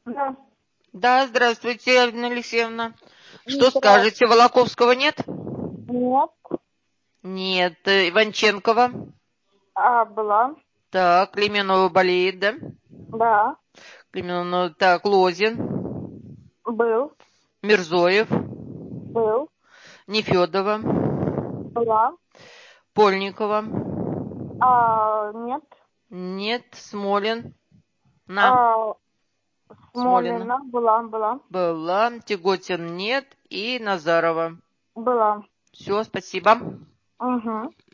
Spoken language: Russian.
Да. Да, здравствуйте, Альбина Алексеевна. Что Здравствуйте. скажете, Волоковского нет? Нет. Нет. Иванченкова? Была. Так, Клейменова болеет, да? Да. Клейменова, так, Лозин, Был. Мирзоев, Был. Нефедова, Была. Польникова. Нет. Нет, Смолин. А, Смолина. Смолина. Была. Была. Тяготин нет. И Назарова. Была. Все, спасибо. Угу.